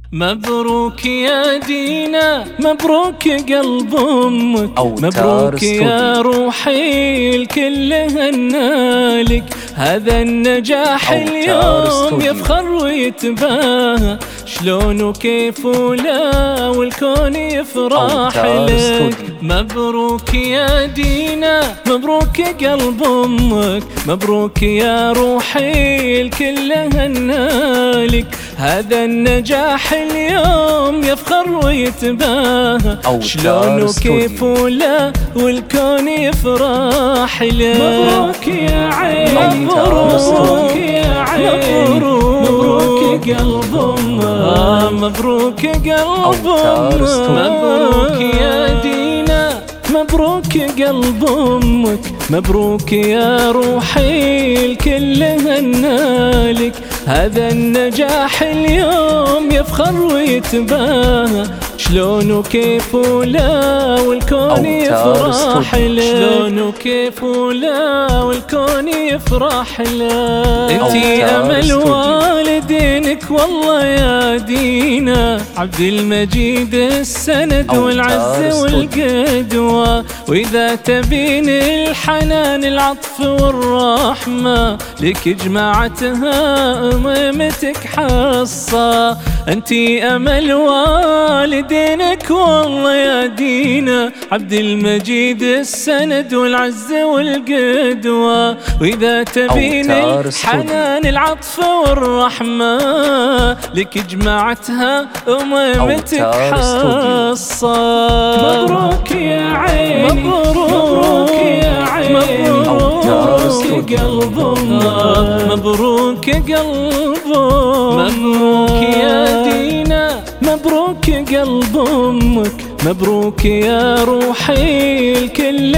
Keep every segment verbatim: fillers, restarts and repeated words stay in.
مبروك يا دينا، مبروك قلب امك، مبروك يا روحي الكل هنالك. هذا النجاح اليوم يفخر ويتباهى، شلون وكيف ولا والكون يفرح لك. مبروك يا دينا، مبروك قلب امك، مبروك يا روحي الكل هنالك. هذا النجاح اليوم يفخر ويتباهى، شلون وكيف ولا والكون يفرح لك. مبروك يا عيني، مبروك يا عيني، مبروك قلب امك، مبروك قلب امك. مبروك يا دينا، مبروك قلب امك، مبروك يا روحي الكل هنالك. هذا النجاح اليوم يفخر ويتباهى، شلون وكيف ولا والكون يفرح لك. شلون وكيف ولا والكون يفرح لك. انتي امل والدينك والله يا دينا، عبد المجيد السند والعز والقدوة. واذا تبين الحنان العطف والرحمة، لك جماعتها اميمتك حصة. انتي امل والدينك والله يا دينا، عبد المجيد السند والعز والقدوة. واذا تبين الحنان العطف والرحمة، لك جماعتها اميمتك حصة. مبروك يا عيني، مبروك يا عيني، مبروك قلب امك، مبروك قلب امك. مبروك يا دينا، مبروك قلب امك، مبروك يا روحي الكل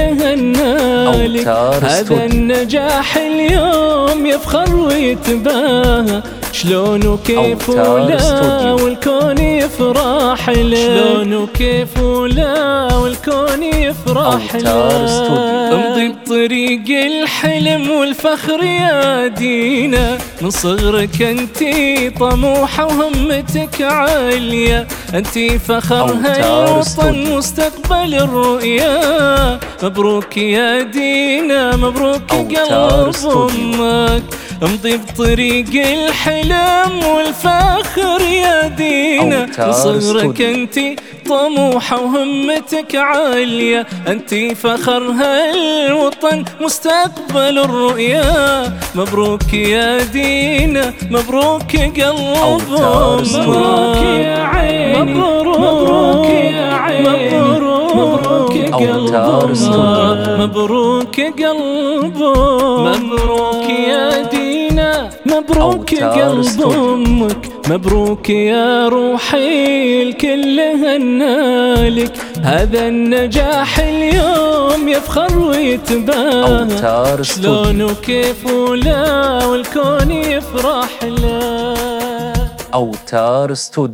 هنالك. هذا النجاح اليوم يفخر ويتباهى، شلون وكيف ولا والكون يفرح لك. شلون وكيف ولا والكون يفرح لك. امضي بطريق الحلم والفخر يا دينا، من صغرك انتي طموحة وهمتك عالية. انتي فخر هالوطن مستقبل الرؤيا. مبروك يا دينا، مبروك قلب امك، امضي بطريق الحلم والفخر يا دينا. من صغرك انتي طموحة وهمتك عالية. انتي فخر هالوطن مستقبل الرؤيا. مبروك يا دينا، مبروك قلب امك. مبروك يا عيني، مبروك يا عيني، مبروك قلب امك، مبروك قلب امك. مبروك يا دينا، مبروك قلب امك، مبروك يا روحي الكل هنالك. هذا النجاح اليوم يفخر ويتباهى، شلون وكيف ولا والكون يفرح لك. أوتار استوديو.